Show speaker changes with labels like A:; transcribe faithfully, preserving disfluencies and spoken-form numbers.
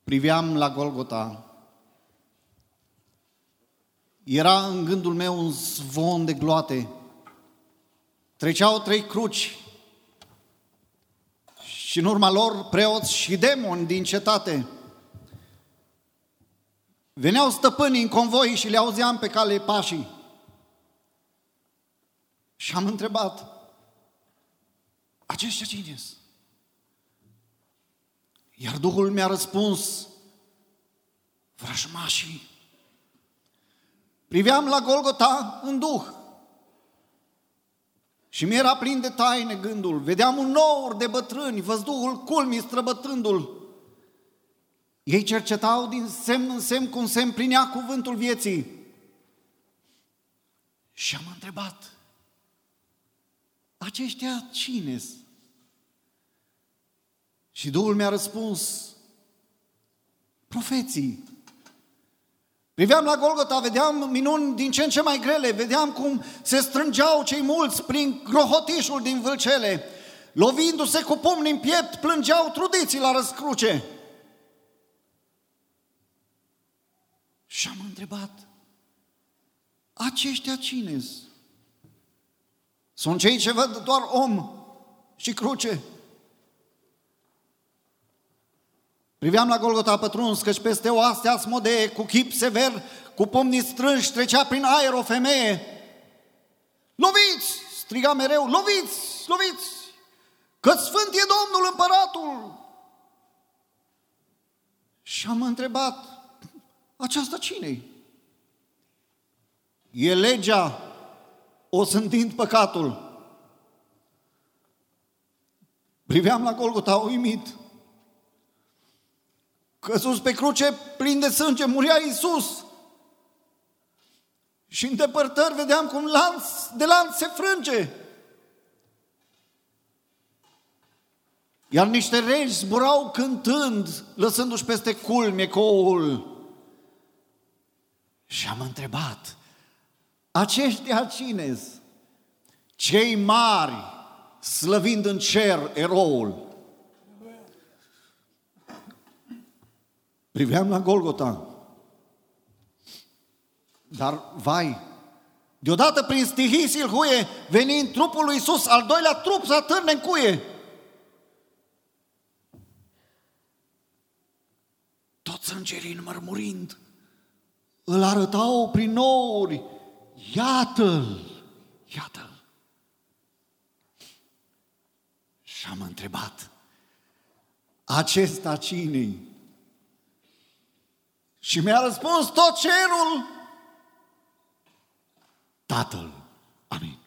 A: priveam la Golgota, era în gândul meu un zvon de gloate. Treceau trei cruci și în urma lor preoți și demoni din cetate. Veneau stăpânii în convoi și le auzeam pe cale pașii. Și am întrebat, aceștia cine-s? Iar Duhul mi-a răspuns, vrăjmașii. Priveam la Golgota în Duh și mi-era plin de taine gândul. Vedeam un nour de bătrâni, văzduhul culmii străbătrându-l. Ei cercetau din semn în semn cum se împlinea cuvântul vieții. Și am întrebat, aceștia cine-s? Și Duhul mi-a răspuns, profeții. Priveam la Golgota, vedeam minuni din ce în ce mai grele, vedeam cum se strângeau cei mulți prin grohotișul din vâlcele, lovindu-se cu pumni în piept, plângeau trudiții la răscruce. Și am întrebat, aceștia cine-s? Sunt cei ce văd doar om și cruce? Priveam la Golgota pătruns, căci peste oastea Asmodee, cu chip sever, cu pumnii strânși, trecea prin aer o femeie. Loviți! Striga mereu, loviți, loviți! Că sfânt e Domnul Împăratul! Și am întrebat, aceasta cine-i? E legea osândind păcatul. Priveam la Golgota uimit. Căzus pe cruce, plin de sânge, muria Iisus. Și în depărtări vedeam cum lanț de lanț se frânge. Iar niște regi zburau cântând, lăsându-și peste culmi ecoul. Și am întrebat, aceștia cine-s? Cei mari, slăvind în cer eroul. Priveam la Golgota, dar, vai, deodată prin stihii silhuie, venind trupul lui Iisus, al doilea trup să atârne în cuie. Toți îngerii înmărmurind, îl arătau prin nouri, iată-l, iată-l. Și am întrebat, acesta cine-i? Și mi-a răspuns tot cerul, Tatăl. Amin.